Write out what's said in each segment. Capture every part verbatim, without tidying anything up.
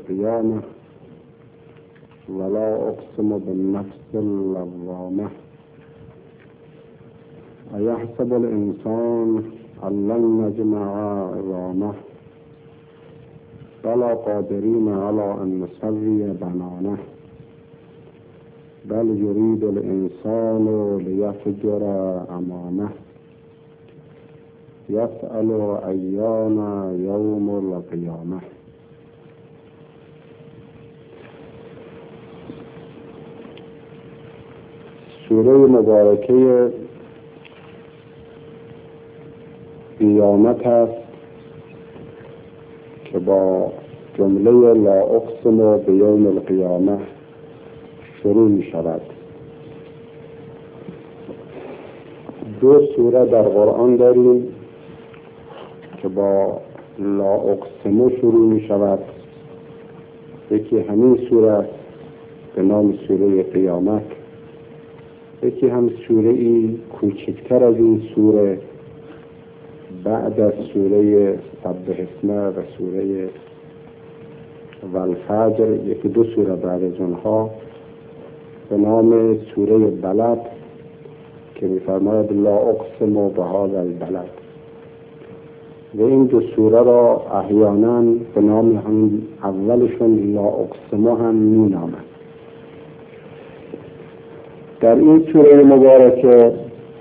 القيامة ولا أقسم بالنفس اللوامة أيحسب الإنسان أن لن نجمع عظامه بلى قادرين على أن نسوي بنانه بل يريد الإنسان ليفجر أمامه يسأل أيان يوم القيامة. سوره مبارکه قیامت است که با جمله لا اقسم بیوم القیامه شروع می شود. دو سوره در قرآن داریم که با لا اقسم شروع می شود. یکی همین سوره است به نام سوره قیامت، یکی هم سوره ای کوچکتر از این سوره بعد از سوره سبح اسمه و سوره والفجر، یکی دو سوره بعد از اونها به نام سوره بلد که می‌فرماید لا اقسم بهذا البلد، و این دو سوره را احیانا به نام هم اولشون لا اقسم هم می‌نامند. در این سوره مبارکه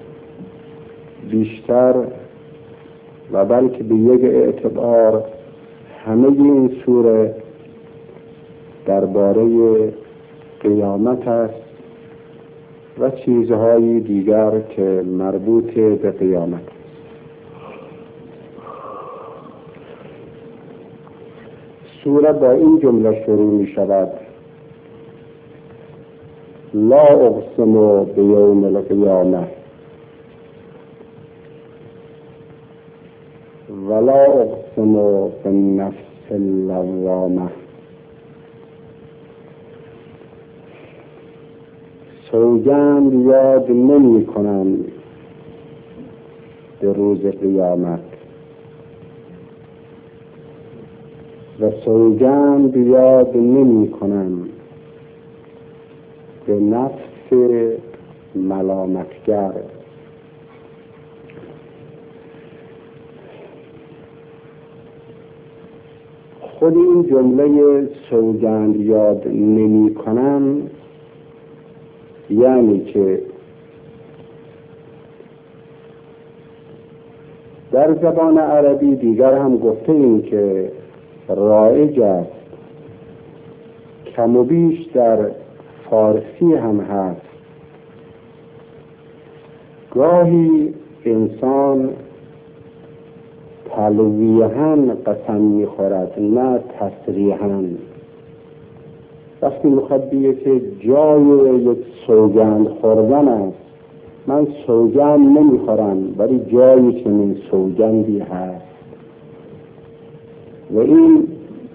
بیشتر و بلکه به یک اعتبار همه این سوره درباره قیامت است و چیزهای دیگر که مربوط به قیامت است. سوره با این جمله شروع می شود: لا اقسم بیوم القیامه ولا اقسم بالنفس اللوامه. سوگند یاد نمی کنم به روز قیامت و سوگند یاد نمی کنم به نفس ملامتگر. خود این جمله سوگند یاد نمی کنم یعنی که در زبان عربی دیگر هم گفته این که رایج است، کم و بیش در فارسی هم هست، گاهی انسان تلویحاً قسم می‌خورد نه تصریحاً. وقتی میخواد بگه که جای یک سوگند خوردن است، من سوگند نمیخورم ولی جایی چنین سوگندی هست، و این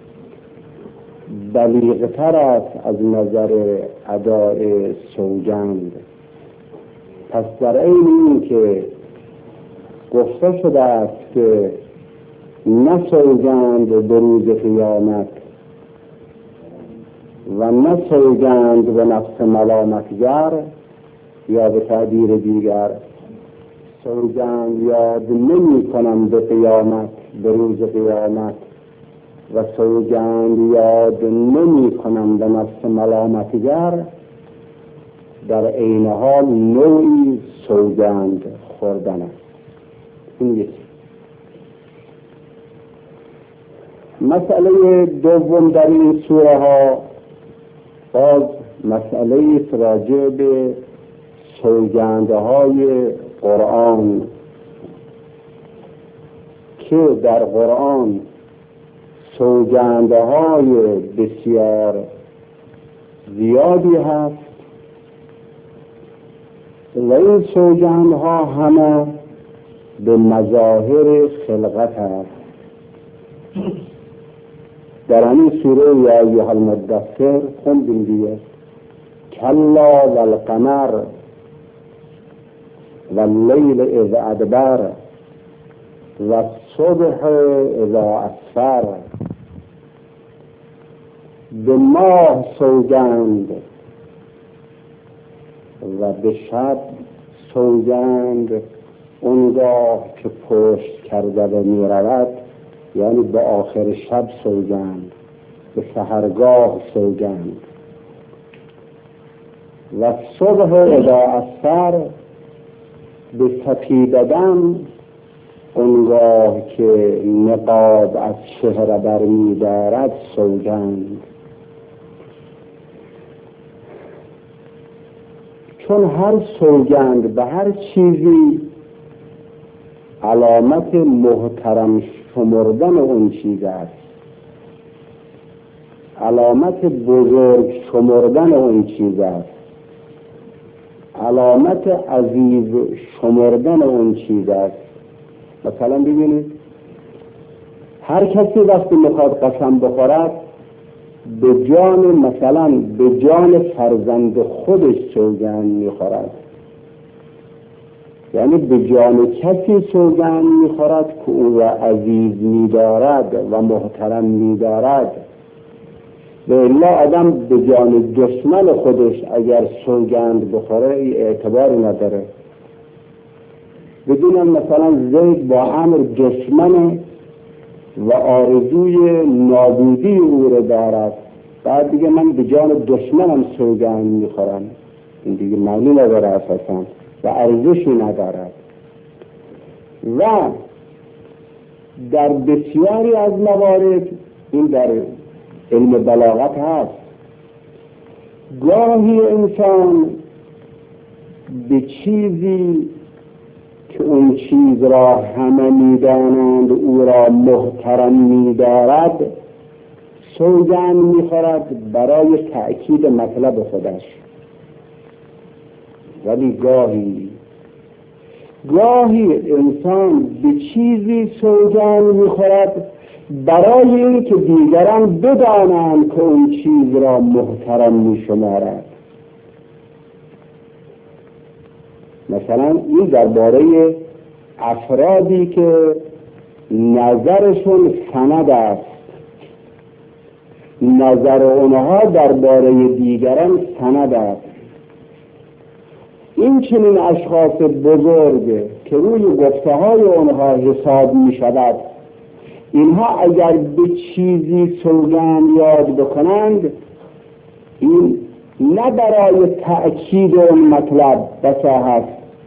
بلیغتر است از نظر ادای سوگند. پس در این این که گفته شده است که نه سوگند به روز قیامت و نه سوگند به نفس ملامتگر، یا به تعبیر دیگر سوگند یاد نمی کنم به قیامت، به روز قیامت، و سوگند یاد نمی کنم به نفس ملامتگر، در عین حال نوعی سوگند خوردن است. این یکی. مسئله دوم در این سوره ها باز مسئله راجع به سوگندهای قرآن که در قرآن سوگندهای بسیار زیادی هست و این سوگندها همه به مظاهر خلقت هست. در همین سوره یا ایها المدثر خوندیم دیگه کلا والقمر واللیل اذ ادبر والصبح اذا اسفر به ماه سوگند و به شب سوگند اونگاه که پشت کرده و می رود، یعنی به آخر شب سوگند، به سحرگاه سوگند. و صبح اذا اسفر به سپیددم اونگاه که نقاب از چهره بر می دارد سوگند. چون هر سوگند به هر چیزی علامت محترم شمردن اون چیز است، علامت بزرگ شمردن اون چیز است، علامت عزیز شمردن اون چیز است. مثلا ببینید هر کسی وقتی میخواد قسم بخورد به جان، مثلا به جان فرزند خودش سوگند میخورد، یعنی به جان کسی سوگند میخورد که او را عزیز میدارد و محترم میدارد. به الا آدم به جان دشمن خودش اگر سوگند بخوره ای اعتباری نداره. بدونم مثلا زید با عمر دشمن و آرزوی نابودی او را دارد، بعد دیگه من به جان دشمنم سوگند میخورم، این دیگه معنی نداره اساسا و ارزشی ندارد. و در بسیاری از موارد این در علم بلاغت هست، گاهی انسان به چیزی که اون چیز را همه میدانند او را محترم میدارد سوگند میخورد برای تأکید مطلب خودش. ولی گاهی گاهی انسان به چیزی سوگند میخورد برای این که دیگران بدانند که اون چیز را محترم میشمارد. مثلا این درباره افرادی که نظرشون سند است، نظر اونها درباره دیگران سند است. این چنین اشخاص بزرگ که روی گفته های اونها حساب می شود، اینها اگر به چیزی سوگند یاد بکنند، این نه برای تأکید اون مطلب بسا هست،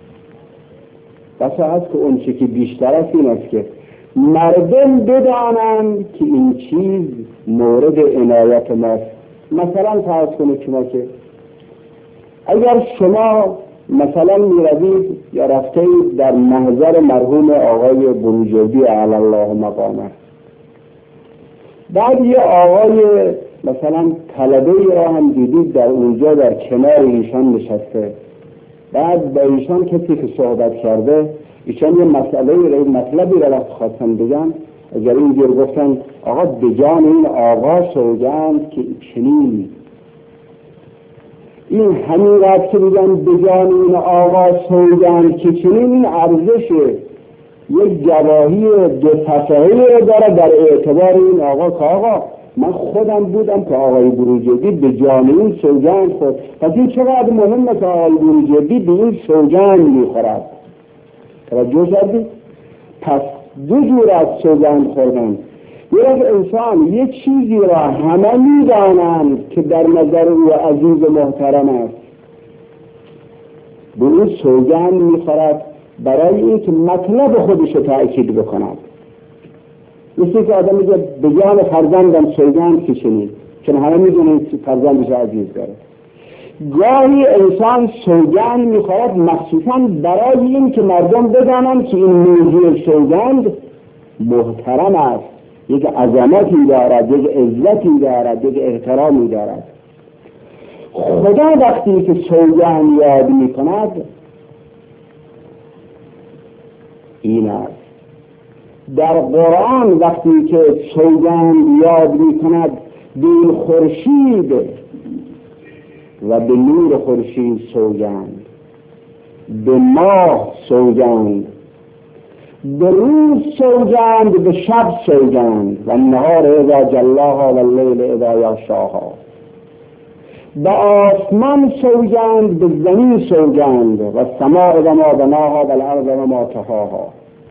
بسا هست که اون چی که بیشتر است این است که مردم بدانند که این چیز مورد عنایت ماست. مثلا فرض کنید شما که اگر شما مثلا میروید یا رفتید در محضر مرحوم آقای بروجردی علی الله مقامه، بعد یه آقای مثلا طلبه را هم دیدید در اونجا در کنار ایشان نشسته، بعد با ایشان کسی که صحبت کرده ایشان یه مسئله را مطلبی را وقت خواستن بگن، اگر این دیر گفتن آقا به جان این آقا سوگند که چنین، این همین وقت که بگن به جان این آقا سوگند که چنین، این ارزش یک گواهی دو صفحه‌ای داره در اعتبار این آقا که آقا من خودم بودم که آقای بروجردی به جان این سوگند خورد. پس این چقدر مهمه که آقای بروجردی به این سوگند میخورد. توجه کردید؟ پس دو جور از سوگند خوردن، یک انسان یک چیزی را همه میدانند که در نظر او عزیز و محترم است، به اون سوگند میخورد برای اینکه مطلب خودش رو تأکید بکند. مثل که آدم میگه به جان فرزندم سوگند که چنین، چون همه میدونید که فرزندش عزیز داره. گاهی انسان سوگند میخورد مخصوصا برای این که مردم بدانند که این موضوع سوگند محترم است، یک عظمتی دارد، یک عزتی دارد، یک احترامی دارد. خدا وقتی که سوگند یاد میکند این است. در قرآن وقتی که سوگند یاد میکند به این خورشید و به نور خورشید سوگند، به ماه سوگند، به روز سوگند، به شب سوگند، و النهار اذا جلاها و اللیل اذا یغشاها. به آسمان سوگند، به زمین سوگند، و السماء و ما بناها و الارض و ما طحاها.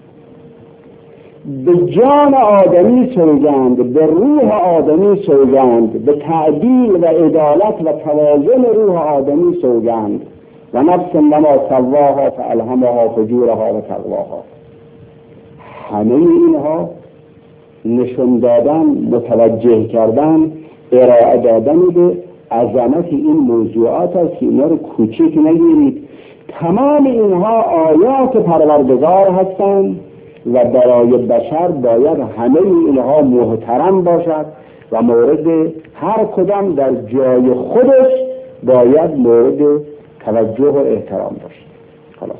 به جان آدمی سوگند، به روح آدمی سوگند، به تعدیل و عدالت و توازن روح آدمی سوگند، و نفس و ما سواها فالهمها فجورها و تقواها. همه اینها نشون دادن، متوجه کردن، ارائه دادن به عظمت این موضوعات است که اینا رو کوچک نگیرید. تمام اینها آیات پروردگار هستند و برای بشر باید همه اینها محترم باشد و مورد هر کدام در جای خودش باید مورد توجه و احترام باشد. خلاص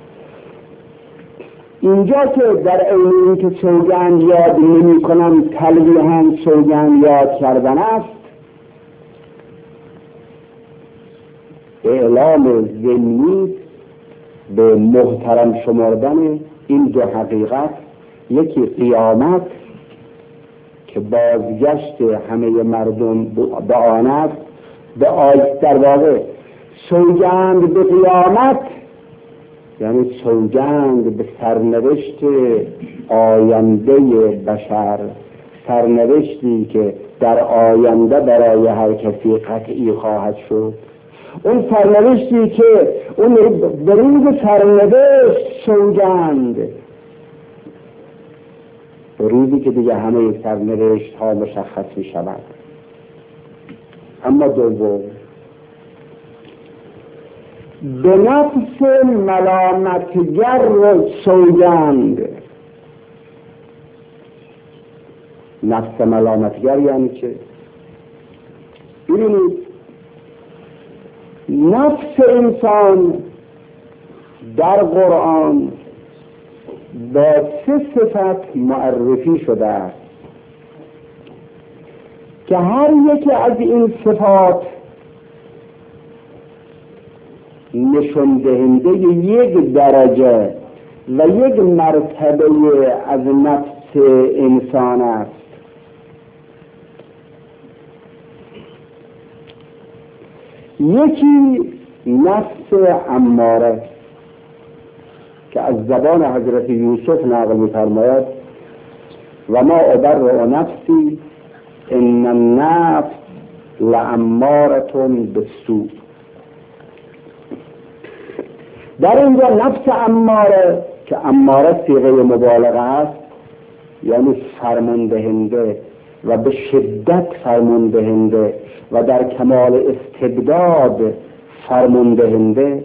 اینجا که در عین اینکه سوگند یاد نمی کنم تلویحاً سوگند یاد کردن است، اعلام ضمنی به محترم شمردن این دو حقیقت، یکی قیامت که بازگشت همه مردم به آن است، به آی در واقع سوگند به قیامت یعنی سوگند به سرنوشت آینده بشر، سرنوشتی که در آینده برای هر کسی قطعی خواهد شد. اون سرنوشتی که اون به روز سرنوشت سوگند، به روزی که دیگه همه سرنوشت ها مشخص می شود. اما دوم، به نفس ملامتگر سوگند. نفس ملامتگر یعنی چه؟ ببینید نفس انسان در قرآن با سه صفت معرفی شده است که هر یکی از این صفات نشون دهنده یک درجه و یک مرتبه از نفس انسان است. یکی نفس اماره که از زبان حضرت یوسف نقل می‌فرماید و ما ابرئ نفسی ان النفس لاماره بالسوء. در اینجا نفس اماره که اماره صیغه مبالغه است، یعنی فرماندهنده و به شدت فرماندهنده و در کمال استبداد فرماندهنده،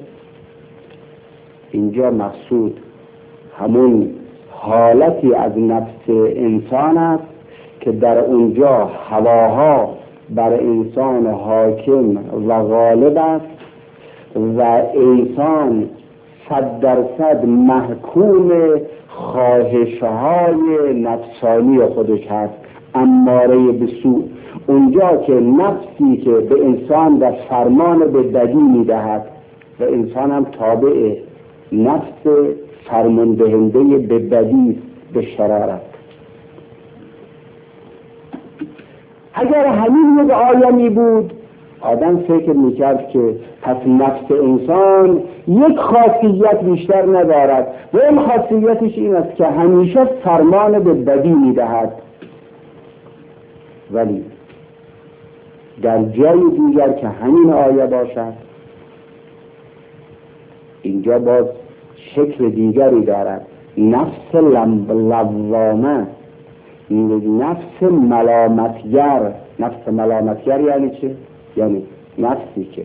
اینجا مقصود همون حالتی از نفس انسان است که در اونجا هواها بر انسان حاکم و غالب است و انسان صد درصد محکوم خواهشهای نفسانی خودش هست، اماره به سوء. اونجا که نفسی که به انسان در فرمان به بدی میدهد و انسان هم تابع نفس فرماندهنده به بدی، به شرارت. اگر همین یک آیه بود آدم فکر میکرد که پس نفس انسان یک خاصیت بیشتر ندارد و این خاصیتش این است که همیشه فرمان به بدی میدهد. ولی در جای دیگر که همین آیه باشد، اینجا باز شکل دیگری دارد، نفس لوامه، نفس ملامتگر. نفس ملامتگر یعنی چه؟ یعنی نفسی که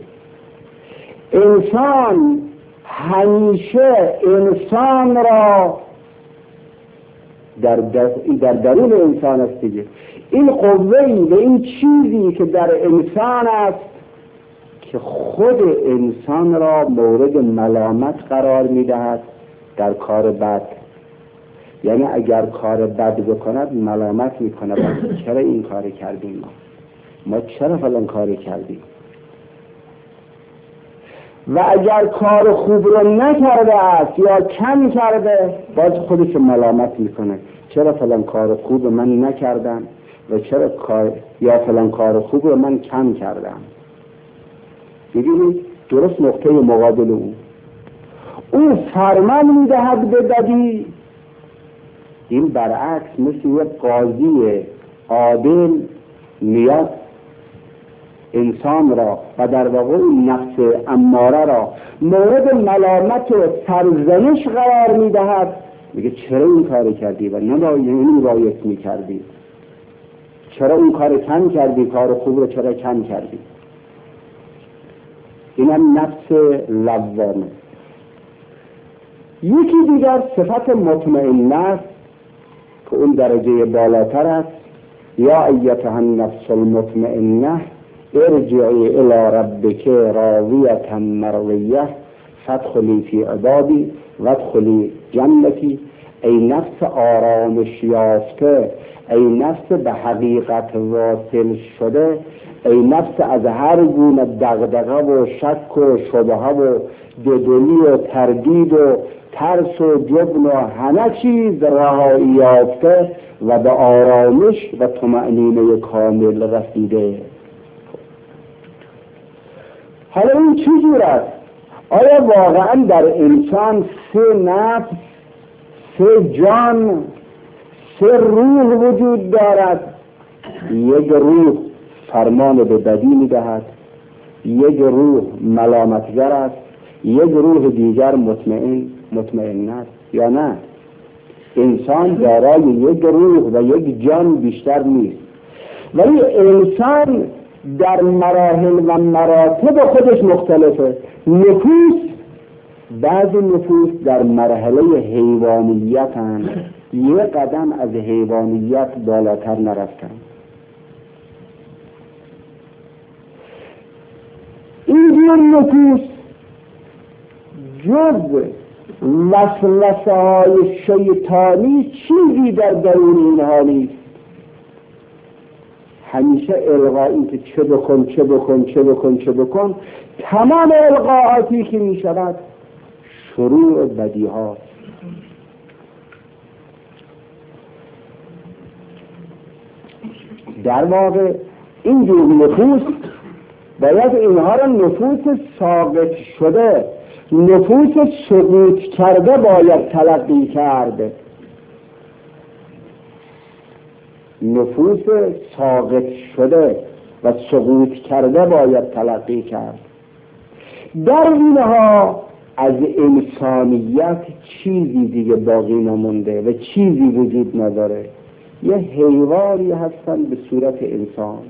انسان همیشه انسان را در, در, در درون انسان است دیگه، این قوهی و این چیزی که در انسان است که خود انسان را مورد ملامت قرار میدهد در کار بد. یعنی اگر کار بد بکند ملامت میکند، چرا این کار کردیم، ما ما چرا فلان کاری کردیم. و اگر کار خوب رو نکرده است یا کم کرده باز خودش ملامت میکنه، چرا فلان کار خوب من نکردم و چرا کار یا فلان کار خوب رو من کم کردم. ببینید درست نقطه مقابل او او فرمان میدهد به بدی، این برعکس مثل یک قاضی عادل میاد انسان را و در واقع نفس اماره را مورد ملامت و سرزنش قرار میدهد، میگه چرا این کار کردی و نباید میکردی، چرا اون کار کم کردی، کار خوب رو چرا کم کردی. این هم نفس لوامه. یکی دیگر صفت مطمئنه است که اون درجه بالاتر است، یا ایتها النفس المطمئنه ارجعی الی ربک راضیة مرضیة فادخلی فی عبادی وادخلی جنتی. ای نفس آرامش یافته، ای نفس به حقیقت واصل شده، ای نفس از هر گونه دغدغه و شک و شبهه و دودلی و تردید و ترس و جبن و همه چیز رهایی یافته و به آرامش و طمأنینه کامل رسیده. حالا این چی جور است؟ آیا واقعا در انسان سه نفس، سه جان، سه روح وجود دارد؟ یک روح فرمان به بدی میدهد، یک روح ملامتگر است، یک روح دیگر مطمئن مطمئن است، یا نه؟ انسان دارای یک روح و یک جان بیشتر نیست، ولی انسان در مراحل و مراتب خودش مختلفه. نفوس، بعضی نفوس در مرحله حیوانیت هستند، یک قدم از حیوانیت بالاتر نرفتن. این نفوس جز وسوسه های شیطانی چیزی در درون اینها نیست. همیشه القایی که چه بکن چه بکن چه بکن چه بکن، تمام القاءاتی که می شود شروع بدی هاست. در واقع این جور نفوس باید اینها را نفوس ساقط شده، نفوس سقوط کرده باید تلقی کرده. نفوس ساقط شده و سقوط کرده باید تلقی کرد. در اینها از انسانیت چیزی دیگه باقی نمونده و چیزی وجود نداره. یه حیوانی هستن به صورت انسان،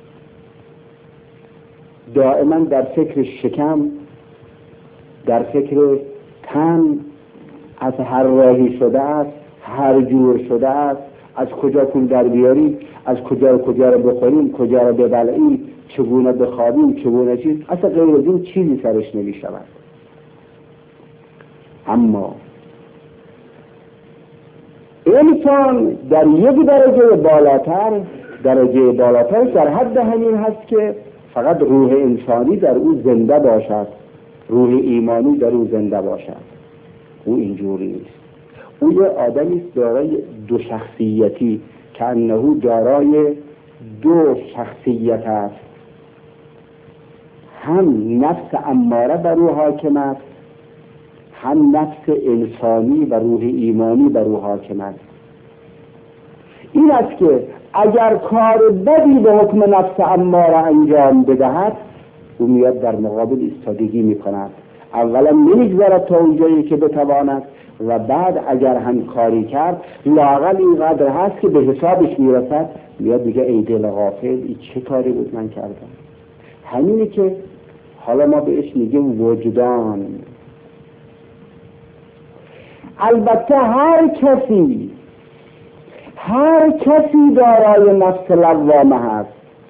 دائما در فکر شکم، در فکر تن، از هر راهی شده است، هر جور شده است، از کجا پول در بیاریم، از کجا کجا رو بخوریم، کجا رو ببلعیم، چگونه بخوابیم، چگونه چیز، اصلا غیر از این چیزی سرش نمی شود. اما انسان در یک درجه بالاتر، درجه بالاتر در حد همین هست که فقط روح انسانی در او زنده باشد، روح ایمانی در او زنده باشد. او اینجوری نیست. او یه آدمی است دارای دو شخصیتی، که انه دارای دو شخصیت است، هم نفس اماره بر او حاکم است، هم نفس انسانی و روح ایمانی بر او حاکم است. این است که اگر کار بدی به حکم نفس اماره انجام بدهد، او میاد در مقابل ایستادگی میکند، اولا نمیگذارد تا اونجایی که بتواند، و بعد اگر هم کاری کرد لااقل اینقدر هست که به حسابش میرسد، میاد دیگه ای دل غافل، این چه کاری بود من کردم. همینی که حالا ما بهش میگیم وجدان. البته هر کسی هر کسی دارای نفس لوامه هست،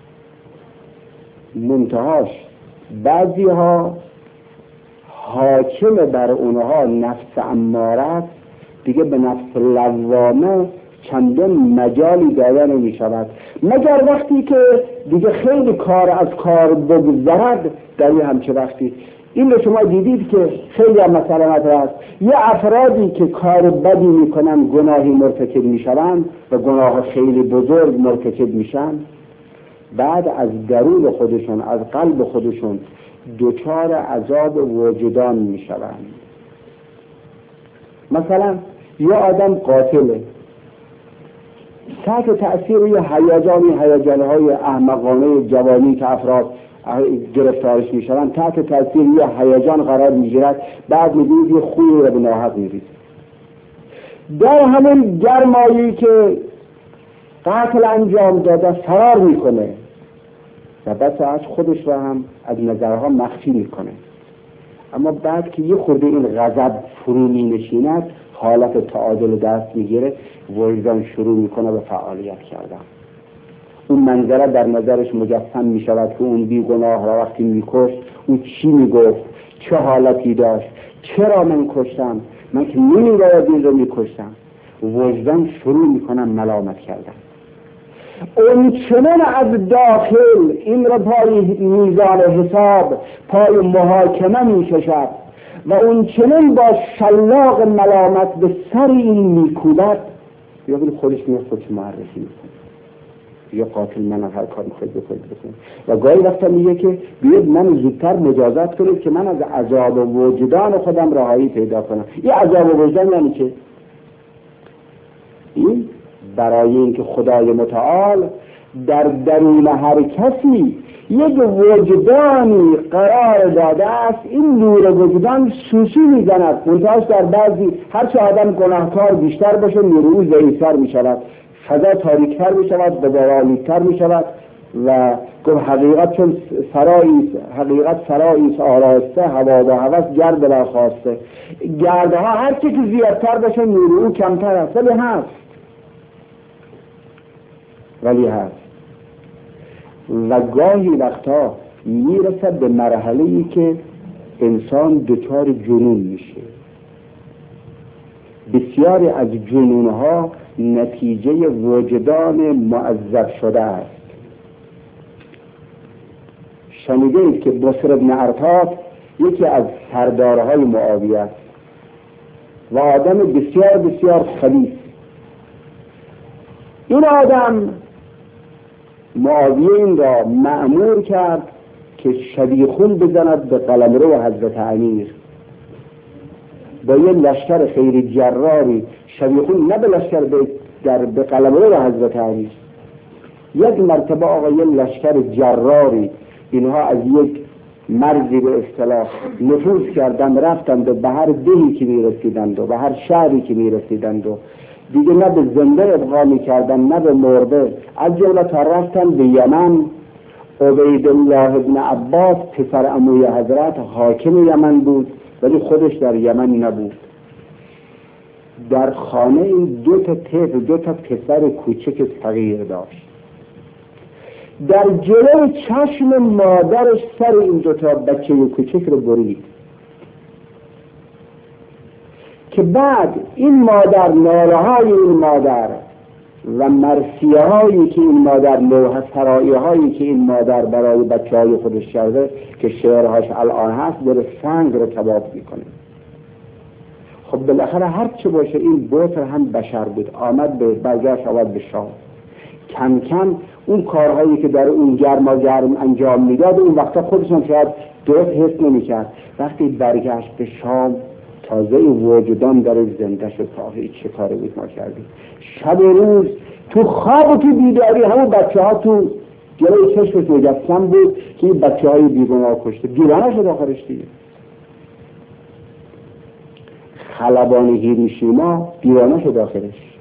منتهاش بعضی ها حاکم بر اونها نفس اماره است، دیگه به نفس لوامه چندان مجالی داده نمی شود، مگر وقتی که دیگه خیلی کار از کار بگذرد، در همچه وقتی این رو شما دیدید که خیلی هم مثلا هست یه افرادی که کار بدی میکنن گناهی مرتکب میشن و گناه خیلی بزرگ مرتکب میشن، بعد از درون خودشون از قلب خودشون دچار عذاب وجدان میشوند. مثلا یه آدم قاتله، تحت تأثیر یه هیجانی هیجانهای احمقانه جوانی که افراد گرفتارش میشوند، تحت تأثیر یه هیجان قرار میگیرد، بعد میبینید یه خوی رو به ناحق میریزه. در همون گرمایی که قتل انجام داده فرار میکنه و بس از خودش را هم از نظرها مخفی میکنه، اما بعد که یه خورده این غضب فرو می نشیند، حالت تعادل دست میگیره، وجدان شروع میکنه به فعالیت کردن. اون منظره در نظرش مجسم میشود که اون بی گناه را وقتی میکشت اون چی میگفت، چه حالتی داشت، چرا من کشتم، من که نمی‌باید این رو میکشتم. وجدان شروع میکنه ملامت کردن. اون چنان از داخل این را پای میزان حساب، پای محاکمه میکشد و اون چنان با شلاق ملامت به سر این میکوبد، یا بلی خودش میاد خودش معرفی میکنه، یا قاتل من هر کار میخواید بکنید بکنید. و گاهی وقتا میگه که بیاید من زودتر مجازات کنید که من از عذاب وجدان خودم رهایی پیدا کنم. این عذاب وجدان یعنی چه؟ این برای اینکه خدای متعال در درون هر کسی یک وجدانی قرار داده است، این نور وجدان سوسو میزند، منتهاش در بعضی هرچه آدم گناهکار بیشتر باشه نور او ضعیف‌تر میشود، فضا تاریک‌تر میشود، بدرالی‌تر میشود و گفت حقیقت چون سرایی حقیقت سرایی آراسته، هوا و هوس گرد بلا خواسته. گردها هر چه که زیادتر باشه نور او کمتر است، ولی هست ولی هست و گاهی وقتا میرسد به مرحله‌ای که انسان دچار جنون میشه. بسیاری از جنونها نتیجه وجدان معذب شده است. شنیدید که بصر ابن عرطات یکی از سردارهای معاویه است و آدم بسیار بسیار خبیث. این آدم معاویه این را مأمور کرد که شبیخون بزند به قلمرو حضرت امیر. با یه لشکر خیلی جراری شبیخون نه به لشکر در به قلمرو حضرت امیر. یک مرتبه آقا یه لشکر جراری اینها از یک مرزی به اصطلاح نفوذ کردند، رفتند و به هر دهی که میرسیدند و به هر شهری که میرسیدند و دیگه نه به زنده ابقا میکردن نه به مرده، از جمله تا رفتن به یمن. عبیدالله ابن عباس پسر عموی حضرت حاکم یمن بود ولی خودش در یمن نبود. در خانه این دو تا طفل دو تا پسر کوچک صغیر داشت. در جلوی چشم مادرش سر این دو تا بچه کوچک رو برید که بعد این مادر ناله های این مادر و مرثیه هایی که این مادر لوح سرایی هایی که این مادر برای بچه های خودش کرده که شعرهاش الان هست داره سنگ رو کباب میکنه. خب بالاخره هر چه باشه این بطر هم بشر بود، آمد به برگشت آمد به شام. کم کم اون کارهایی که در اون گرما گرم انجام میداد اون وقتا خودشون شاید درست حس نمیکرد. وقتی برگشت به شام تازه وجدان در زنده شد، آخه چه کاری بود ما کردیم. شب و روز تو خواب و تو بیداری همون بچه ها تو جلوی چشمش مجسم بود که این بچه های بیگناه کشته. دیوانه شد آخرش دیگه. خلبان هیروشیما دیوانه شد آخرش.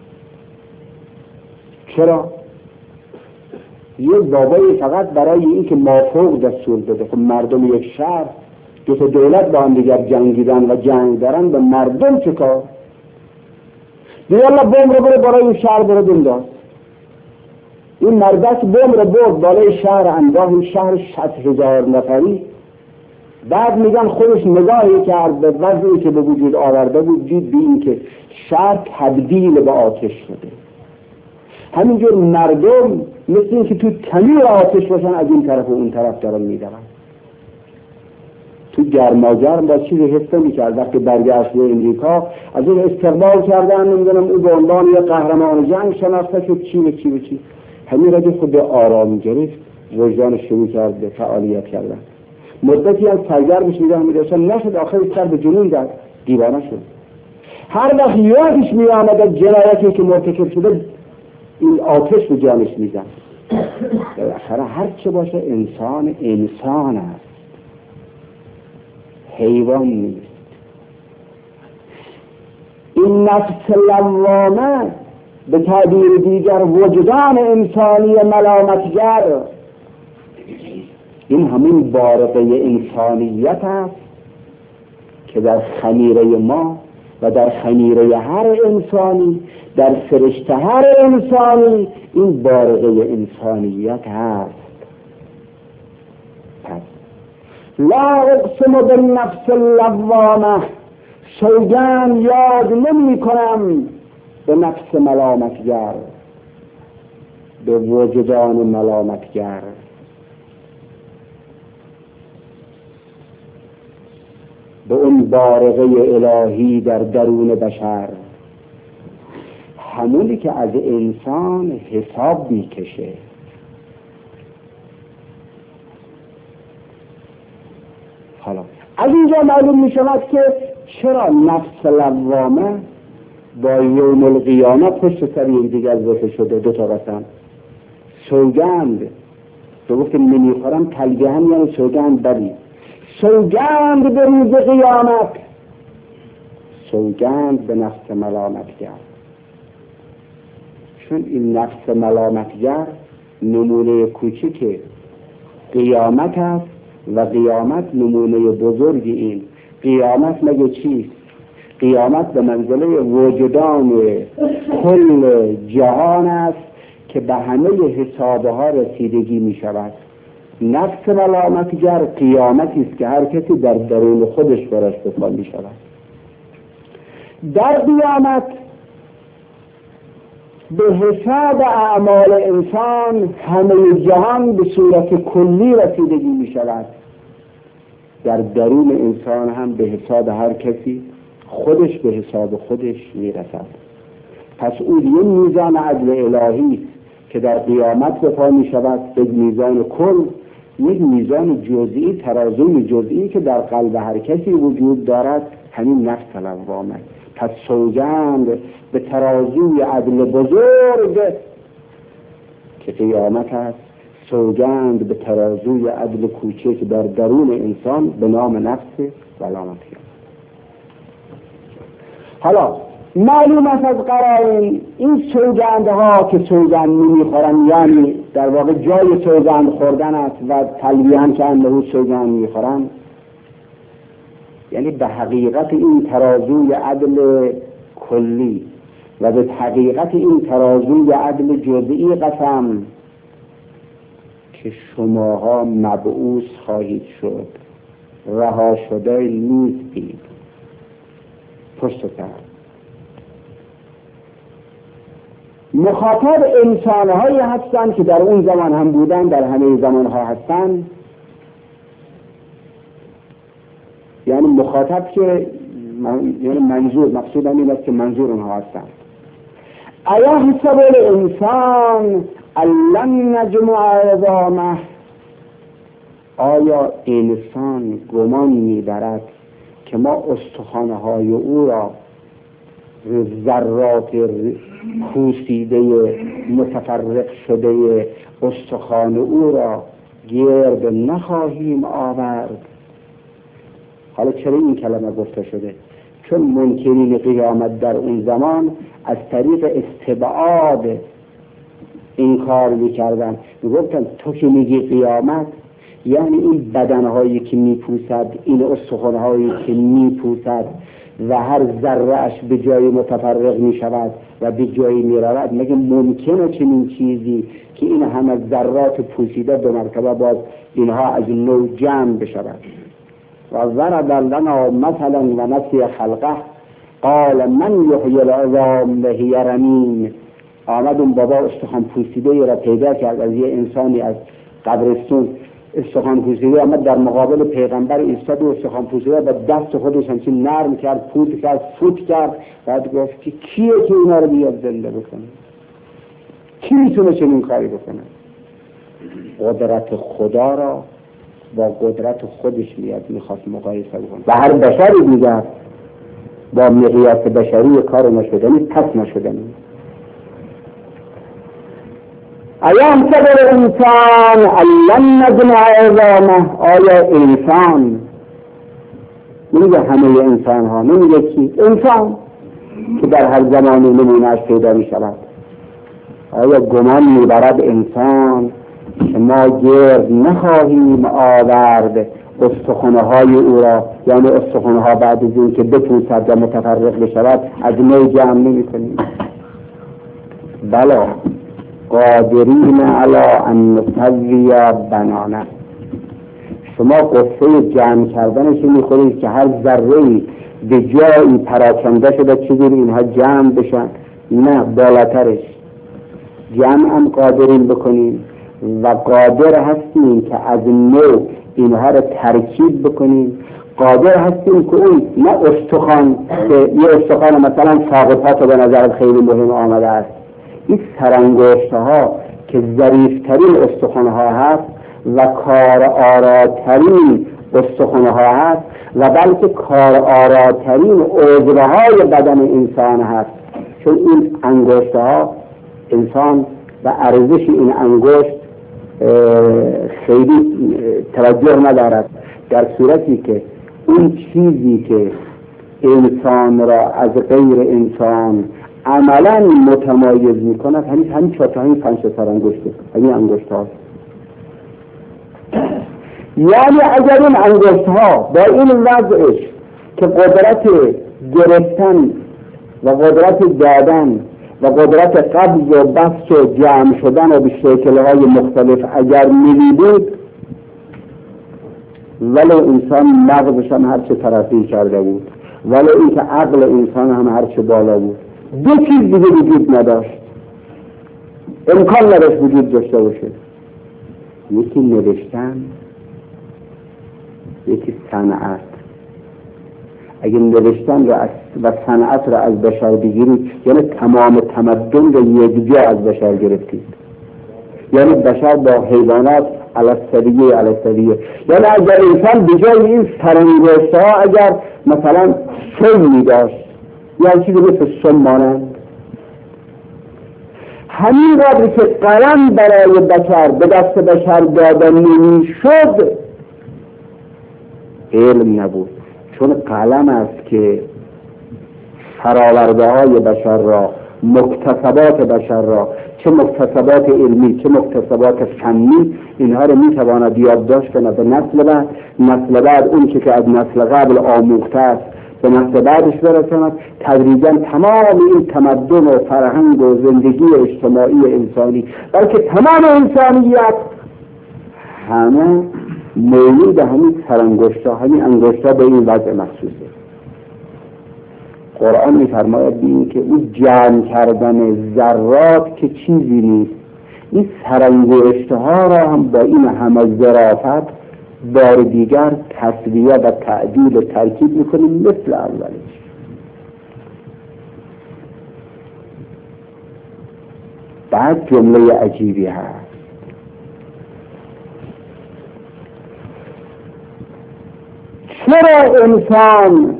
چرا؟ یه بابایی فقط برای این که مافوق دستور داده. خب مردم یک شهر دو تا دولت با هم دیگر جنگیدن و جنگ دارن، به مردم چه کار؟ دیگه الله بوم رو بره بالای این شهر بره بنداز. این مردک بوم رو برد بالای شهر، انداخت این شهر شصت هزار نفری. بعد میگن خودش نگاهی کرد به وضعی که به وجود آورده بود، دید به این که شهر تبدیل به آتش شده. همینجور مردم مثل این که تو تنور آتش باشن از این طرف و اون طرف دارن میدارن. تو گرماگرم با چیزی حس نمی‌کرد. وقتی برگشت به امریکا از این استقبال کردن، نمیدونم او به عنوان یک قهرمان جنگ شناخته شد، چی به چی به چی. همین را که خود آرام گرفت، وجدانش شروع کرد به فعالیت کردن. مدتی از سرگرمش نگاه می‌داشتن، نشد، آخر سر به جنون داد، دیوانه شد. هر وقت یادش می‌آمد جنایتی که مرتکب شده، این آتش به جانش می‌زد. بالاخره هر چه باشه انسان انسان است، حیوان نیست. این نفس لوامه به تعبیر دیگر وجدان انسانی ملامتگر، این همین بارقه انسانیت است که در خمیره ما و در خمیره هر انسانی، در سرشته هر انسانی این بارقه انسانیت هست. پس لا اقسم بالنفس اللوامه، سوگند یاد نمی کنم به نفس ملامتگر، به وجدان ملامتگر. به اون بارقه الهی در درون بشر، همونی که از انسان حساب میکشه. حالا از اینجا معلوم میشود که چرا نفس لوامه با یوم القیامه پشت سر یک دیگر ذکر شده. دو تا قسم، سوگند تو گفت نمیخورم، تلبیه هم یعنی سوگند بری، سوگند به روز قیامت، سوگند به نفس ملامتگر. چون این نفس ملامتگر نمونه کوچیک قیامت است و قیامت نمونه بزرگ. این قیامت مگه چیست؟ قیامت به منزله وجدان کل جهان است که به همه حسابها رسیدگی می شود. نفس ملامتگر قیامتی است که هر کسی در درون خودش براش بپا می شود. در قیامت به حساب اعمال انسان همه جهان به صورت کلی رسیدگی می شود. در درون انسان هم به حساب هر کسی خودش به حساب خودش می رسد. پس اون یه میزان عدل الهی که در قیامت به پا می شود، به میزان کل یک میزان جزئی، ترازوی جزئی که در قلب هر کسی وجود دارد، همین نفس لوامه. پس سوگند به ترازوی عدل بزرگ که قیامت است، سوگند به ترازوی عدل کوچک که در درون انسان به نام نفس لوامه. حالا معلوم است از قرائن این سوگندها که سوگند نمیخورن، یعنی در واقع جای سوگند خوردن است و تلبیه هم که انه سوگند میخورن، یعنی به حقیقت این ترازوی عدل کلی و به حقیقت این ترازوی عدل جزئی قسم که شماها مبعوث خواهید شد، رها شده نیستید. پشت سر مخاطب انسانهایی هستند که در اون زمان هم بودن، در همه زمانها هستند. یعنی مخاطب که من، یعنی منظور، مقصودم این است که منظور اونها هستند. ایا حسب الانسان لن نجمع عظامه، آیا انسان گمان می‌برد که ما استخوان‌های او را، ذرات پوسیده متفرق شده استخوان او را گرد نخواهیم آورد؟ حالا چرا این کلمه گفته شده؟ چون منکرین قیامت در اون زمان از طریق استبعاد این کار میکردن، میگفتن تو که میگی قیامت یعنی این بدنهایی که میپوسد، این استخوانهایی که میپوسد و هر ذره‌اش به جای متفرق میشود و به جایی میرود، مگه ممکنه چنین چیزی که این همه ذرات پوسیده به مرتبه باز اینها از نو جمع بشود؟ و ضرب لنا مثلا و نسی خلقه قال من یحیی العظام و هی رمیم. آمد اون بابا استخوان پوسیده را پیدا کرد از یه انسانی از قبرستون استخوان پوسیده آمد در مقابل پیغمبر ایستاد و استخوان پوسیده با دست خودش همچین نرم کرد، فوت کرد، فوت کرد. بعد گفت که کیه که اینا رو بیاد زنده بکنه؟ کی میتونه چنین کاری بکنه؟ قدرت خدا را با قدرت خودش میاد میخواست مقایسه بکنه و هر بشری دیگر با مقیاس بشری کار نشدنی پس نشدنی. ایام صبر انسان علم نجمع عظامه. آیا انسان، نمیگه همه انسان ها، نمیگه کی، انسان که در هر زمانی نمونه‌اش پیدا می شود، آیا گمان میبرد انسان که ما گرد نخواهیم آورد استخوانه های او را، یعنی استخوانه ها بعد از این که بپوسد و متفرق بشود از نو جمع نمی کنیم؟ بلا قادرین علی ان نسوی بنانه. شما قصه جمع کردنش میخورید که هر ذره‌ای به جایی پراکنده شده چیزی اینها جمع بشن؟ نه، بالاترش جمع هم قادرین بکنیم و قادر هستیم که از نو اینها رو ترکیب بکنیم. قادر هستیم که اون نه استخوان که یه استخوان مثلا ساقطات به نظر خیلی مهم آمده است، این سرانگشت ها که ظریفترین استخوان ها هست و کار آراترین استخوان ها هست و بلکه کار آراترین عضوهای بدن انسان هست، چون این انگشت ها انسان و ارزش این انگشت خیلی توجه ندارد، در صورتی که اون چیزی که انسان را از غیر انسان عملا متمایز می کند همین همین چهار تا همین پنج سر انگشته، همین انگشت ها. یعنی اگر این انگشت ها با این وضعش که قدرت گرفتن و قدرت دادن و قدرت قبض و بسط و جمع شدن و به شکل‌های مختلف اگر میلی بود، ولو انسان مغزش هم هرچه طرفی کرده بود، ولو اینکه عقل انسان هم هرچه بالا بود، دو چیز دیگه وجود نداشت، امکان نداشت وجود داشته باشه. یکی نوشتن، یکی صنعت. اگه نوشتن رو و صنعت رو از بشر بگیرید یعنی تمام تمدن رو یک جا از بشر گرفتید، یعنی بشر با حیوانات علاسویه علاسویه. یعنی اگر انسان بجای این سرانگشت ها اگر مثلا سم می داشت یا چیزی مثل سم مانند، همین قدر که قلم برای بشر به دست بشر داده نمی شد علم نبود، چون قلم است که فراورده های بشر را، مکتسبات بشر را، چه مکتسبات علمی چه مکتسبات فنی، اینها رو میتواند یادداشت کند به نسل بعد، نسل بعد اون که که از نسل قبل آموخته است به نسل بعدش برساند. تدریجا تمام این تمدن و فرهنگ و زندگی اجتماعی انسانی بلکه تمام انسانیت همه مولود همین سرانگشتا، همین انگشتا به این وضع مخصوصه. قرآن می‌فرماید ببین که اون جمع کردن ذرات که چیزی نیست، این سرانگشت‌ها را هم با این همه ظرافت بار دیگر تسویه و تعدیل و ترکیب می‌کنیم مثل اولش. بعد جمله عجیبی هست، چرا انسان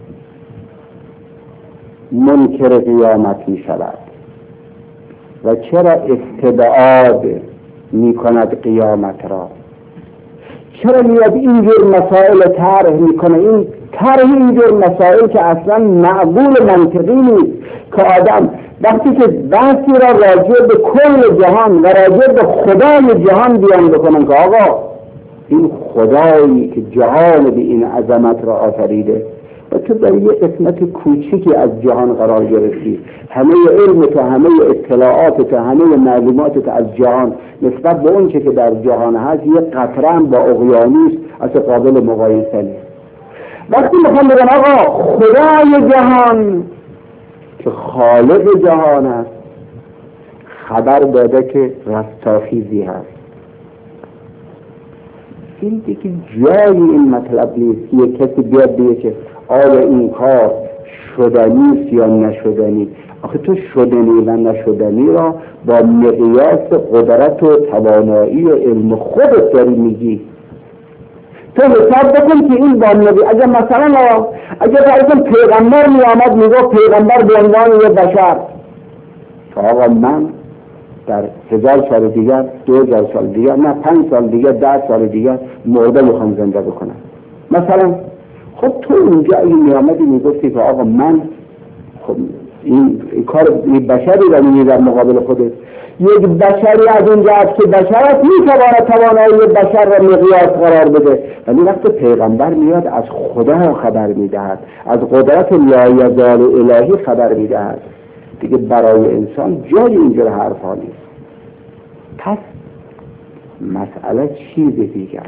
منکر قیامت می شود و چرا استبعاد می کند قیامت را؟ چرا میاد اینجور مسائل طرح می کنه؟ این طرح اینجور مسائل که اصلا معقول منطقی نیست که آدم وقتی که بحثی را راجع به کل جهان و راجع به خدای جهان بیان بکنن که آقا این خدایی که جهان به این عظمت را آفریده و تو در یه قسمت کوچیکی از جهان قرار گرفتی، همه علم تو، همه اطلاعات تو، همه معلومات تو از جهان نسبت به اون که در جهان هست یه قطره با اقیانوس از قابل مقایسه نیست. وقتی میخوام بگم آقا خدای جهان که خالق جهان است خبر داده که رستاخیزی هست، این دیگه جایی این مطلب نیست یک کسی بیاد بگه که آیا این کار شدنی یا نشدنی. آخه تو شدنی و نشدنی را با مقیاس قدرت و توانایی و علم خودت داری میگی. تو حساب بکن که این با مقیاس، اگر مثلا اگر فرضاً پیغمبر می آمد میگو پیغمبر به عنوان یه بشر که آقا من در هزار سال دیگر، دو هزار سال دیگر، نه پنج سال دیگر، ده سال دیگر مرده میخوام زنده بکنم مثلا، خب تو اونجا این می آمدی میگفتی که آقا من خب این کار بشری را میگی در مقابل خودت. یک بشری از اونجا است که بشرت میتواند توانایی بشر را مقیاس قرار بده، ولی وقت پیغمبر میاد از خدا خبر میدهد، از قدرت لایزال الهی خبر میدهد. دیگه برای انسان جای اینجور حرفا نیست. پس مسئله چیز دیگر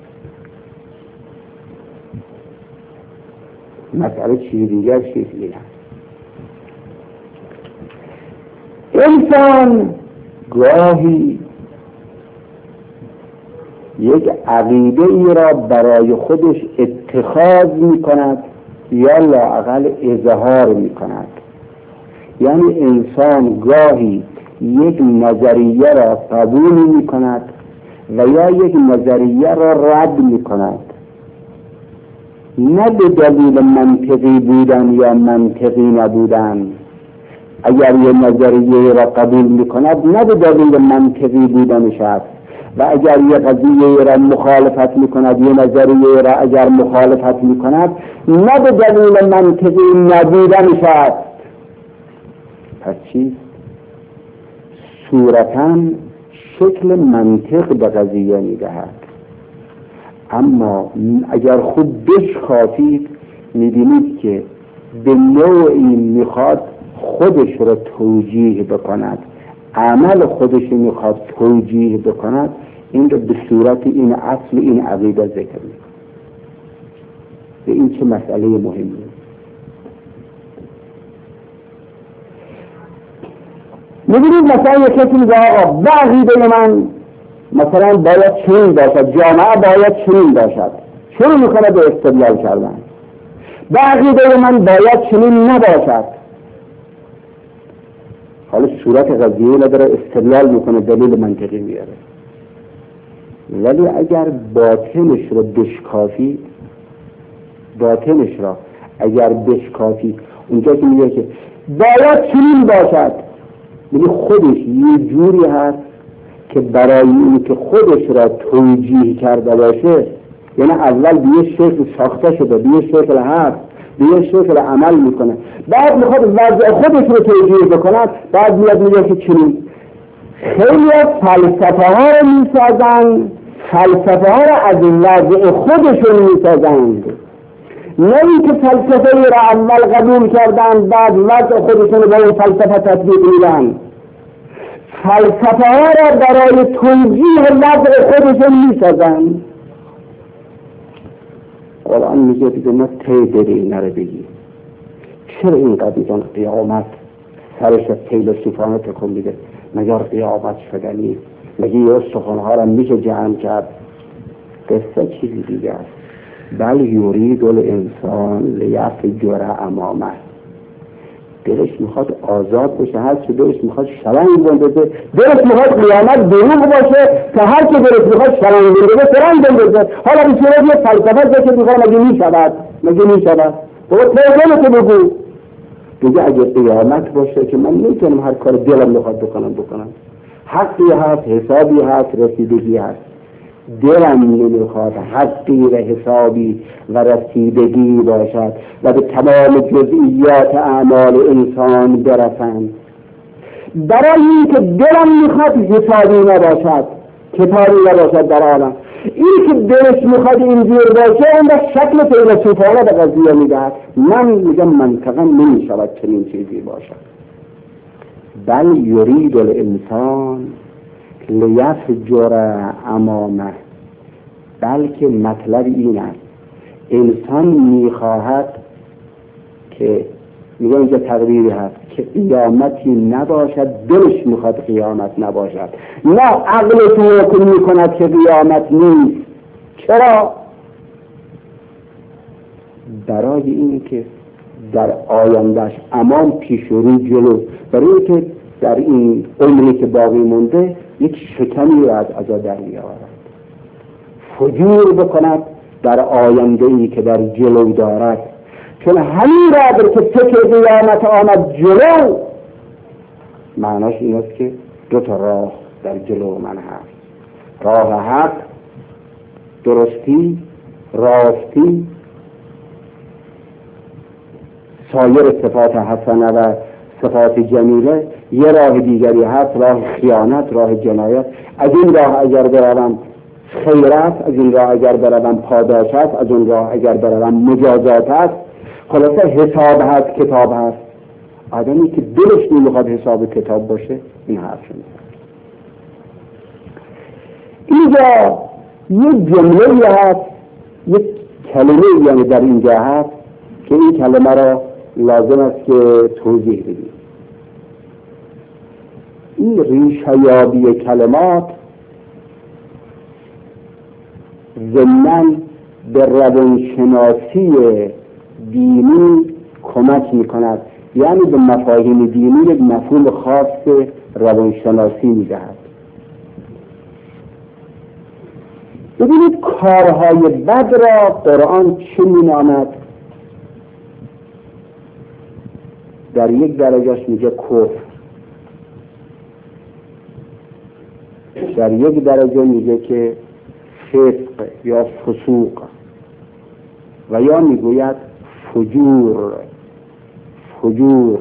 مسئله چیز دیگر چیز دیگر انسان گاهی یک عقیده ای را برای خودش اتخاذ می کند یا لااقل اظهار می کند. یعنی انسان گاهی یک نظریه را قبول می کند و یا یک نظریه را رد می کند، نه به دلیل منطقی بودن یا منطقی نبودن. اگر یه نظریه را قبول می کند نه به دلیل منطقی بودنش است، و اگر یه قضیه را مخالفت می کند، یه نظریه را اگر مخالفت می کند نه به دلیل منطقی نبودنش است. پس چیست؟ صورتاً شکل منطق به قضیه می دهد، اما اگر خوب بشکافید می بینید که به نوعی می خواد خودش را توجیه بکند، عمل خودش می خواد توجیه بکند. این رو به صورت این اصل این عقیده ذکر می کند. به این چه مسئله مهمی. می‌بینید مثلا یک کسی میگه آقا به عقیده من مثلا باید چنین باشد، جامعه باید چنین باشد، شروع میکنه به استدلال کردن. به عقیده من باید چنین نباشد. حالا صورت قضیه نداره، استدلال میکنه، دلیل منطقی میاره. ولی اگر باطنش رو بشکافی، باطنش را اگر بشکافی اونجا که میگه که باید چنین باشد، یعنی خودش یه جوری هست که برای این که خودش را توجیه کرده باشه، یعنی اول به یه شکل ساخته شده، به یه شکل هست، به یه شکل عمل میکنه، بعد میخواد وضع خودش رو توجیه بکنه، بعد میاد میگه که چنین. خیلی از فلسفه ها رو میسازن، فلسفه ها رو از وضع خودشون میسازند، نه اینکه فلسفه را اول قبول کردن بعد وضع خودشون رو با اون فلسفه تطبیق میدن. فلسفه ها را برای توجیه وضع خودشون میسازن. قرآن میگه دیگه نه تی داری اینا رو بگی. چرا این قدیدان قیامت سرش فیلسوفانه تکون میده؟ مگر قیامت شدنی؟ مگه یه سخنها را میشه جمع کرد؟ قصه چیزی دیگه است. بل یورید الانسان لیفجر امامه. دلش میخواد آزاد باشه، هر چی دلش میخواد شلنگ بندازه، دلش میخواد قیامت دروغ باشه که هر چی دلش میخواد شلنگ بندازه شلنگ بندازه. حالا به صورت یه فلسفه ذکر میکنه مگه میشود؟ مگه میشود؟ بابا تو بگو دیگه اگه قیامت باشه که من نمیتونم هر کار دلم میخواد بکنم بکنم، حقی هست، حسابی هست، رسیدگی هست. دلم نمیخواد حقی و حسابی و رسیدگی باشد و به تمام جزئیات اعمال انسان برسند. برای اینکه دلم میخواد حسابی نباشد، کتابی نباشد در عالم، این که دلش میخواد اینجور باشه اون به شکل فیلسوفانه به قضیه میدهد. من میگم منطقا نمیشود چنین چیزی باشد. بل یرید الانسان لیفجر امامه. بلکه مطلب این است انسان میخواهد که میگه اینجا تقریری هست که قیامتی نباشد، دلش میخواد قیامت نباشد، نه عقلش حکم میکند که قیامت نیست. چرا؟ برای این که در آیندهش امان پیش رو جلو، برای این که در این عمری که باقی مونده یک شکنی را از عزا در می‌آورد، فجور بکند در آینده ای که در جلو دارد. چون همین را که فکر قیامت آمد جلو، معناش این است که دو تا راه در جلو من هست، راه حق، درستی، راستی، سایر صفات حسنه و صفات جمیله. یه راه دیگری هست، راه خیانت، راه جنایت. از این راه اگر بروم خیرت، از این راه اگر بروم پاداش است، از اون راه اگر بروم مجازات است. خلاصه حساب هست، کتاب هست. آدمی که دلش نمیخواد حساب کتاب باشه این حرف میزنه. اینجا یک جمله هست، یک کلمه یعنی در اینجا هست که این کلمه را لازم است که توضیح بدیم. این ریشه یابی کلمات ضمن به روانشناسی دینی کمک میکند، یعنی به مفاهیم دینی یک مفهوم خاص روانشناسی میدهد. ببینید کارهای بد را قرآن چه مینامد؟ در یک درجهش میگه کفر، در یک درجه میگه که فسق یا فسوق، و یا میگوید فجور فجور.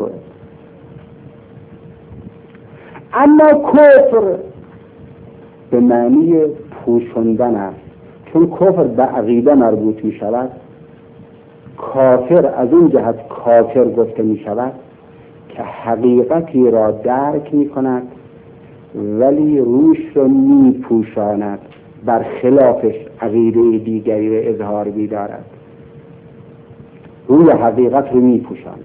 اما کفر به معنی پوشاندن است، چون کفر به عقیده مربوط می شود. کافر از اون جهت کافر گفته می شود که حقیقتی را درک می کند ولی روش را می پوشاند، برخلافش عقیده دیگری را اظهار می دارد، روی حقیقت رو می پوشاند.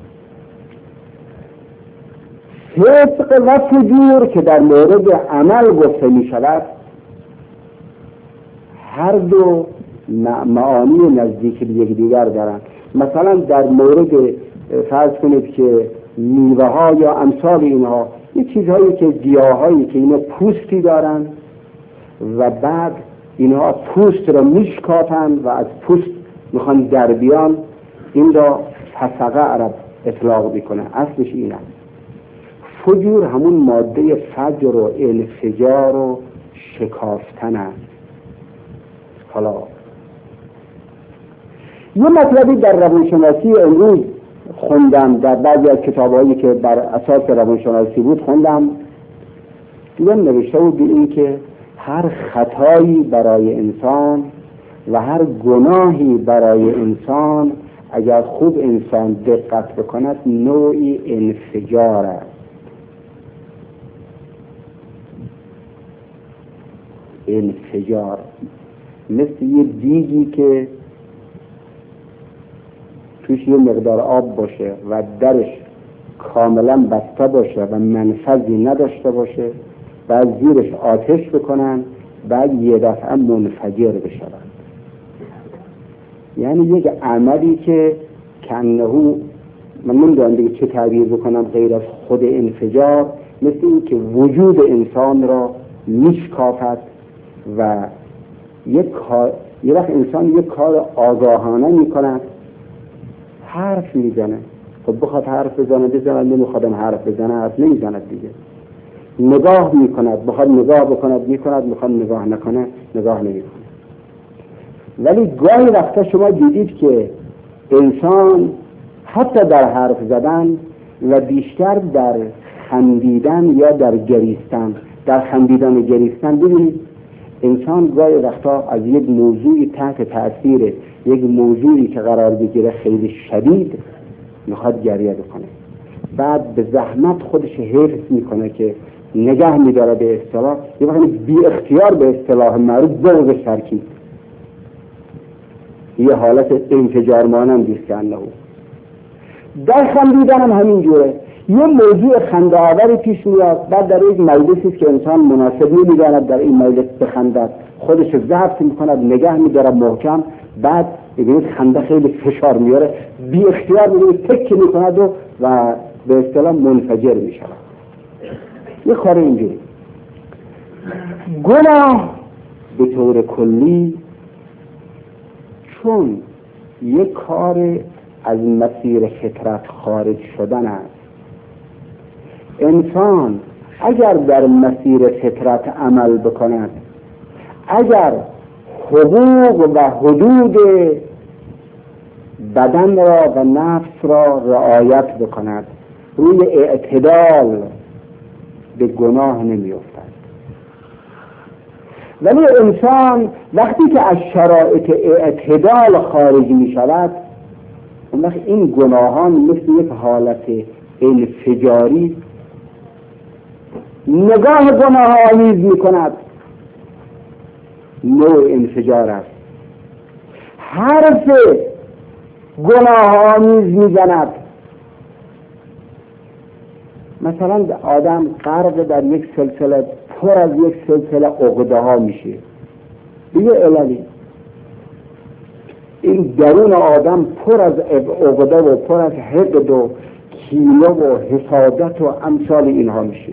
فسق و فجور که در مورد عمل گفته می شود، هر دو معانی نزدیک به یکدیگر دارند. مثلا در مورد فرض کنید که میوه ها یا امثال اینها، یه چیزهایی که گیاهایی که اینا پوستی دارن و بعد اینها پوست را میشکافن و از پوست میخوان در بیان، این را فسقه عرب اطلاق میکنه. اصلش این است. فجور همون ماده فجر و انفجار و شکافتن است. حالا یه مطلبی در روانشناسی امروز خوندم، در بعضی از کتاب‌هایی که بر اساس روانشناسی بود خوندم، دیدم نوشته بود این که هر خطایی برای انسان و هر گناهی برای انسان اگر خوب انسان دقت بکند نوعی انفجار است. انفجار مثل یه دیگی که توش یه مقدار آب باشه و درش کاملا بسته باشه و منفذی نداشته باشه، بعد زیرش آتش بکنن، بعد یه دفعه منفجر بشن. یعنی یک عملی که کنهو، من نمیدونم دیگه چه تعبیر بکنم غیر از خود انفجار، مثل این که وجود انسان را میشکافد و یک کار، یه وقت انسان یک کار آگاهانه میکند، حرف میزنه، خب بخواد حرف بزنه بزنه، نمیخوادم حرف بزنه حرف نمیزند دیگه. نگاه میکند، بخواد نگاه بکند میکند، میخواد نگاه نکنه نگاه نمیکنه. ولی گاهی وقتا شما دیدید که انسان حتی در حرف زدن و بیشتر در خندیدن یا در گریستن، در خندیدن و گریستن، ببینید انسان گاهی وقتا از یک موضوعی تحت تأثیر یک موضوعی که قرار بگیره خیلی شدید میخواد گریه بکنه، بعد به زحمت خودش حفظ میکنه که نگه میداره به اصطلاح، یه وقتی بی اختیار به اصطلاح معروف بغض شرکی، یه حالت انفجار مانند است که انه در خندیدن هم همین جوره. یه موضوع خنده‌آوری پیش میاد، بعد در یک مجلسی که انسان مناسب نمی‌داند در این مجلس بخندد، خودش ضبط می‌کند، نگه می‌داره محکم، بعد ببینید خنده خیلی فشار میاره، بی اختیار می‌بینید تک می‌کند و و به اصطلاح منفجر می‌شود. یه کار اینجوری. گناه به طور کلی چون یک کار از مسیر فطرت خارج شدن است، انسان اگر در مسیر فطرت عمل بکند، اگر حقوق و حدود بدن را و نفس را رعایت بکند، روی اعتدال به گناه نمی افتد. ولی انسان وقتی که از شرایط اعتدال خارج می شود، اون وقت این گناهان مثل یک حالت انفجاری نگاه گناه آمیز می کند. نوع انفجار است. حرف گناه آمیز می زند. مثلا آدم غرق در یک سلسله، پر از یک سلسله عقده ها میشه. دیگه عللی این درون آدم پر از عقده و پر از حقد و کینه و حسادت و امثال اینها میشه.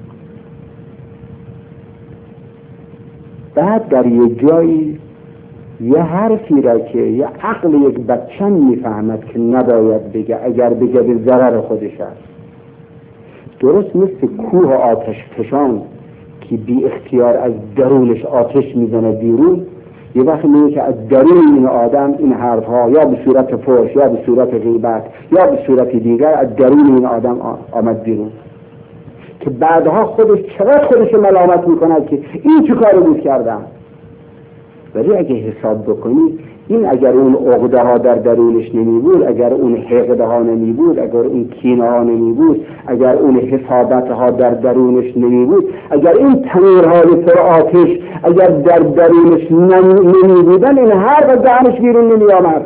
بعد در یه جایی یه حرفی را که یه عقل یک بچه میفهمد که نباید بگه، اگر بگه به ضرر خودش است. درست مثل کوه آتش فشان که بی اختیار از درونش آتش میزنه بیرون، یه وقت میگه که از درون این آدم این حرفها یا به صورت فحش یا به صورت غیبت یا به صورت دیگر از درون این آدم آمد بیرون، که بعدها خودش چقدر خودش ملامت میکنه که این چه کاری بود کردم. ولی اگه حساب بکنی، این اگر اون عقده ها در درونش نمی بود، اگر اون حقده ها نمی بود، اگر اون کینه ها نمی بود، اگر اون حسادت ها در درونش نمی بود، اگر این تنورهای پر آتش اگر در درونش نمی بودن، این هر و دهنش بیرون نمی آمد.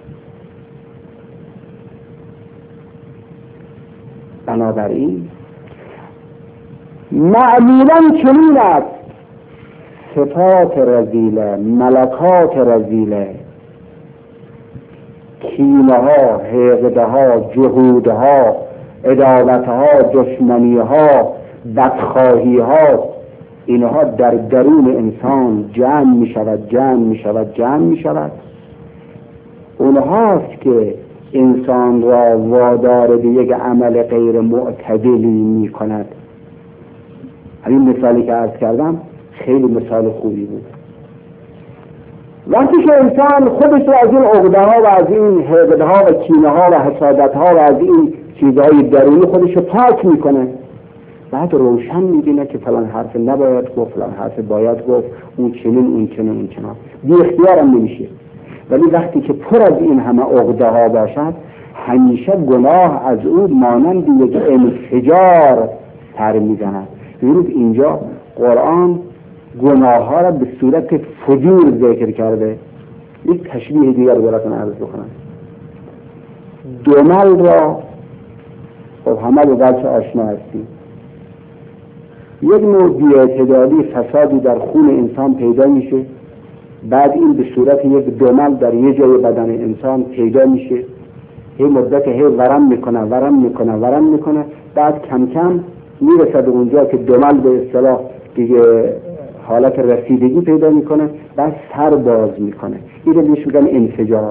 بنابراین معمولا چنین است. صفات رذیله، ملکات رذیله، کینه ها، حقده ها، جهود ها، عداوت ها، دشمنی ها، بدخواهی ها، اینها در درون انسان جمع می شود جمع می شود جمع می شود. اونهاست که انسان را وادار به یک عمل غیر معتدلی می کند. همین مثالی که عرض کردم خیلی مثال خوبی بود. وقتی که انسان خودش رو از این عقده ها و از این حقد ها و کینه ها و حسادت ها و از این چیزهای درونی خودش رو پاک میکنه، بعد روشن میبینه که فلان حرف نباید گفت، فلان حرف باید گفت، اون چنین اون چنین اون چنین، بی اختیارم نمیشه. ولی وقتی که پر از این همه عقده ها باشد، همیشه گناه از او مانند یک انفجار سر میزند. ببینید اینجا قرآن گناه ها را به صورت فجور ذکر کرده. یک تشبیه دیگر براتون عرض بکنم. دمل را خب همه به بچه آشنا هستیم. یک نوع بی‌اعتدالی، فسادی در خون انسان پیدا میشه، بعد این به صورت یک دمل در یه جای بدن انسان پیدا میشه، هی مدت هی ورم میکنه ورم میکنه ورم میکنه، بعد کم کم میرسه به اونجا که دمل به اصطلاح دیگه حالت رسیدگی پیدا میکنه، بعد سر باز میکنه. این رو بهش میگن انفجار.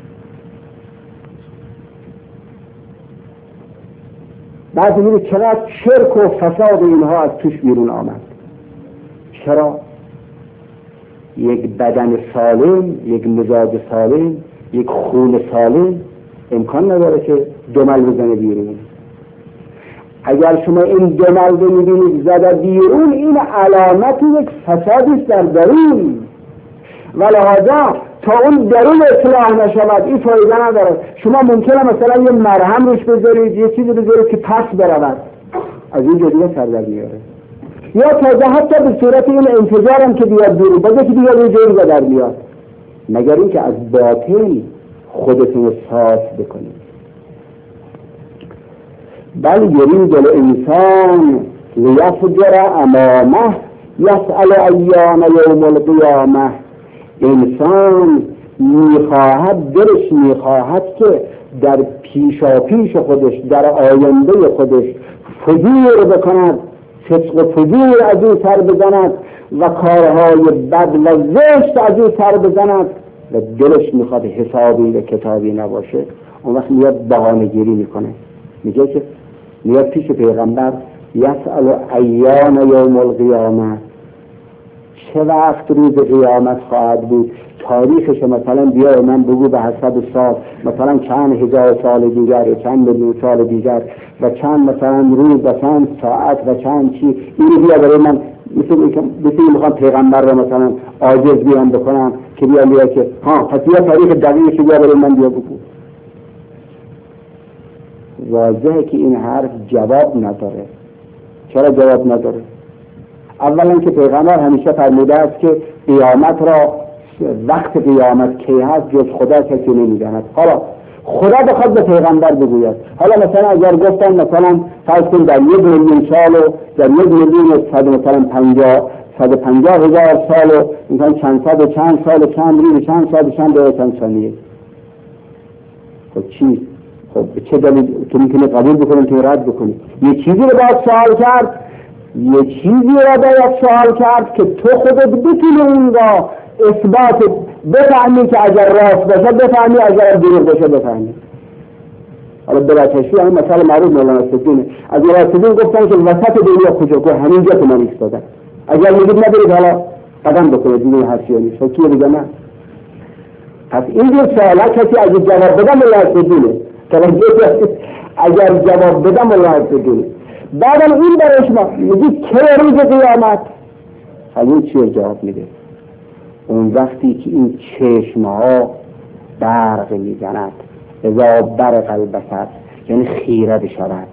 بعد میبینید چقدر شرک و فساد اینها از توش بیرون آمد. چرا؟ یک بدن سالم، یک مزاج سالم، یک خون سالم امکان نداره که دمل بزنه بیرون. اگر شما این دمل رو میبینید زده بیرون، این علامت یک فسادی است در درون، ولهذا تا اون درون اصلاح نشود این فایده نداره. شما ممکنه مثلا یه مرهم روش بذارید، یه چیزی بذارید که پس برود، از این جدیه سر در میاره، یا تازه حتی به صورت این انفجار هم که بیاد بیرون، بازه که بیاد یه جوری بدر بیاد، مگر این که از باطن خودتون رو صاف بکنید. بل یرید الانسان لیفجر امامه یسأل ایام یوم القیامه. انسان میخواهد، دلش میخواهد که در پیشا پیش خودش، در آینده خودش فجور بکند، فسق و فجور از او سر بزند و کارهای بد و زشت از او سر بزند و دلش میخواد حسابی و کتابی نباشه. اون وقت میاد بهانه گیری میکنه، میگه که میاد پیش پیغمبر یسأل ایام یوم القیامه، چه وقت روز قیامت خواهد بود، تاریخش مثلا بیا من بگو به حسب سال، مثلا چند هزار سال دیگر، چند میلیون سال دیگر و چند مثلا روز و چند ساعت و چند چی، اینو بیا برای من مثل مثل میخوام پیغمبر رو مثلا عاجز بیان بکنم که بیا بیا که ها پس بیا تاریخ دقیقش بیا برای من بیا بگو. واضحه که این حرف جواب نداره. چرا جواب نداره؟ اولا که پیغمبر همیشه فرموده است که قیامت را، وقت قیامت کی هست جز خدا کسی نمیداند. حالا خدا بخواد به پیغمبر بگوید، حالا مثلا اگر گفتن مثلا فرض کن در یک میلیون سال و در یک میلیون و صد مثلا پنجاه صد و پنجاه هزار سال و مثلا چند صد و چند سال و چند روز چند سال و چند دقیقه چند ثانیه، خب چی؟ خب به چه دلیل تو میتونی قبول بکنی تو رد بکنی؟ یه چیزی رو باید سوال کرد، یه چیزی رو باید سوال کرد که تو خودت بتونی اون را اثبات بفهمی که اگر راست باشه بفهمی، اگر دروغ باشه بفهمی. حالا براتشی همین مثال معروف مولانا نصرالدین، از مولانا نصرالدین گفتن که وسط دنیا کجا که همینجا تو من ایستادن، اگر میگید نبرید حالا قدم بکنید دیگه هرچی نیست. خب کیه دیگه؟ نه. پس این جور سوالا کسی اگه جواب بدم مولانا نصرالدینه، اگر جواب بدم مولانا نصرالدینه. بعدم این برای شما میگید که روز قیامت، همین چیه جواب میده؟ اون وقتی که این چشمها برق میزند، اذا برق البصر، یعنی خیره بشود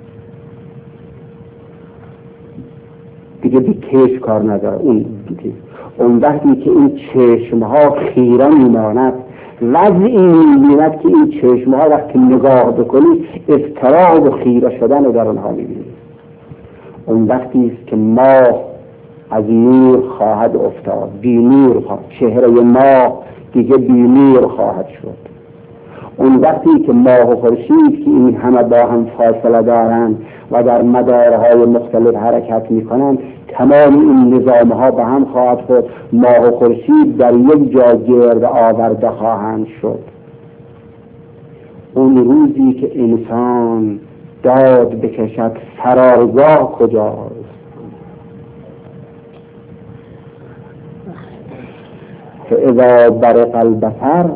دیگه بی کش کار نداره. اون اون وقتی که این چشمها خیره میماند، وضعی میبیند که این چشمها وقتی نگاه بکنی اضطراب و خیره شدن رو در اونها میبینی. اون وقتی است که ماه از نور خواهد افتاد، بی نور خواهد، چهره ماه دیگه بی نور خواهد شد. اون وقتی که ماه و خورشید که این همه با هم فاصله دارند و در مدارهای مختلف حرکت میکنند، تمام این نظامها به هم خواهد شد، ماه و خورشید در یک جا گرد آورده خواهند شد. اون روزی که انسان داد بکشد فرارگاه کجاست؟ فاذا برق البصر،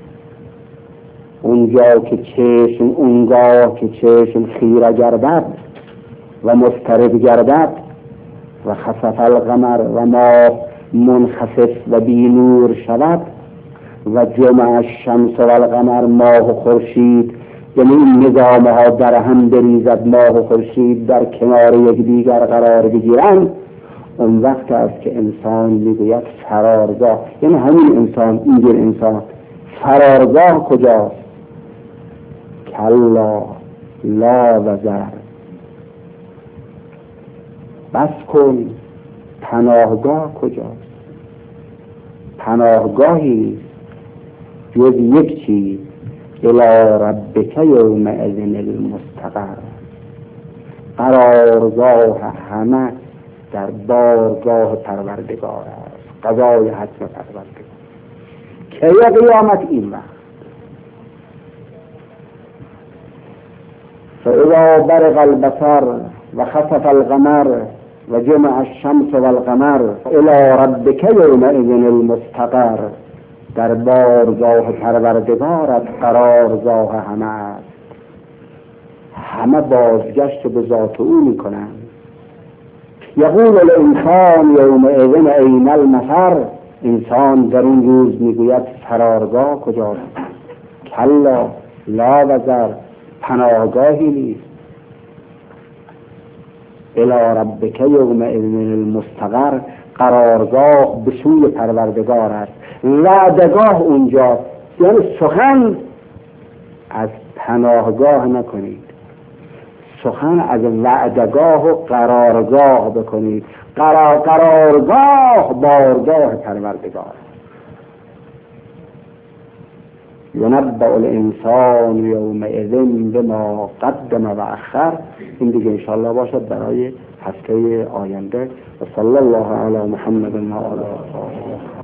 اونجا که چشم، اونگاه که چشم خیره گردد و مضطرب گردد و خسف القمر و ماه منخسف و بی نور شود و جمع الشمس و القمر، ماه و خورشید، یعنی این نظامها در هم بریزد، ماه و خورشید در کنار یکدیگر قرار بگیرند. اون وقت است که انسان میگوید فرارگاه، یعنی همین انسان، اینجور انسان فرارگاه کجاست؟ کلا لا وزر، بس کن پناهگاه کجاست؟ پناهگاهی جز یک چیز، الی ربک یومئذ المستقر، قرارگاه همه در بارگاه پروردگار است، قضای حتم پروردگار. کی قیامت؟ این وقت. فاذا برق البصر و خسف القمر و جمع الشمس و القمر الی ربک یومئذ المستقر، در بارگاه پروردگارت قرارگاه همه است. همه بازگشت به ذات او میکنند. یقول الانسان یومئذ این المفر، انسان در اون روز میگوید فرارگاه کجاست؟ کلا لا وزر، پناهگاهی نیست. الی ربک یومئذ المستقر، قرارگاه به سوی پروردگار است. وعدگاه اونجا یعنی سخن از پناهگاه نکنید، سخن از وعدگاه و قرارگاه بکنید. قرار قرارگاه بارگاه پروردگار. ینبأ الانسان یومئذ بما قدم و اخر. این دیگه انشاءالله باشد برای هفته آینده. و صلی الله علی محمد و آله.